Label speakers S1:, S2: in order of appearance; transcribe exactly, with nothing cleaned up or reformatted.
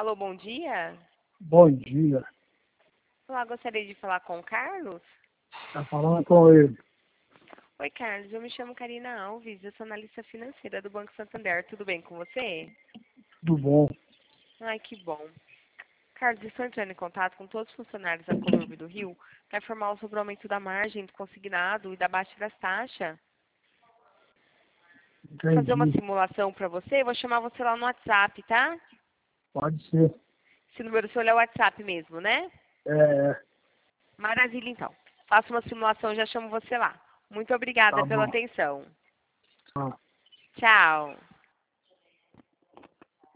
S1: Alô, bom dia.
S2: Bom dia.
S1: Olá, gostaria de falar com o Carlos.
S2: Está falando com ele.
S1: Oi, Carlos. Eu me chamo Karina Alves. Eu sou analista financeira do Banco Santander. Tudo bem com você?
S2: Tudo bom?
S1: Ai, que bom. Carlos, estou entrando em contato com todos os funcionários da Colurb do Rio para informar sobre o aumento da margem do consignado e da baixa das taxas. Vou fazer uma
S2: Entendi.
S1: simulação para você. Eu vou chamar você lá no WhatsApp, tá?
S2: Pode ser.
S1: Esse número seu é o WhatsApp mesmo, né?
S2: É,
S1: Maravilha, então. Faço uma simulação e já chamo você lá. Muito obrigada
S2: tá
S1: pela
S2: bom.
S1: atenção.
S2: Tá.
S1: Tchau.